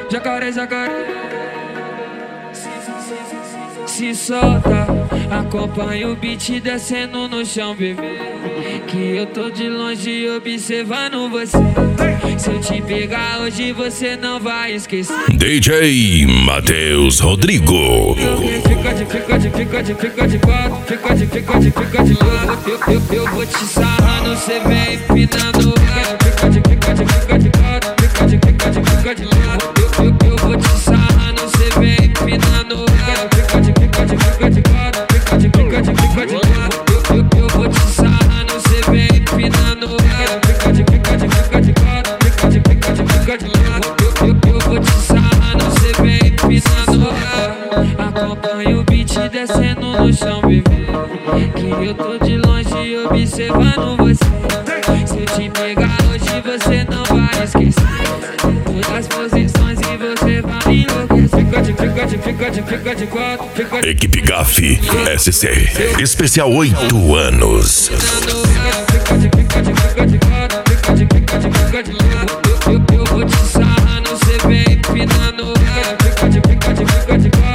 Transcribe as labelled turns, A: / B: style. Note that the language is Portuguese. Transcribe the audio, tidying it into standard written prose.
A: Jacaré, jacaré, se solta. Acompanha o beat descendo no chão, bebê. Que eu tô de longe observando você. Se eu te pegar hoje você não vai esquecer.
B: DJ Matheus Rodrigo.
A: Fica de quatro, fica de lado. Eu vou te sarrando, cê vem empinando. Fica de quatro, fica de lado. Eu vou te sarrando, cê vem empinando. Fica de quatro, fica de lado. Eu vou te sarrando, cê vem empinando. Fica de quatro, fica de lado. Eu vou te sarrando, cê vem empinando. Acompanha o beat descendo no chão, bebê. Que eu tô de longe observando você. Se eu te pegar hoje você não vai esquecer. Todas as posições e você vai enlouquecer. Fica de quatro, fica de
B: Equipe GAF SC Especial 8 anos.
A: Fica de lado. Eu vou te sarrando, cê vem empinando. Fica de quatro.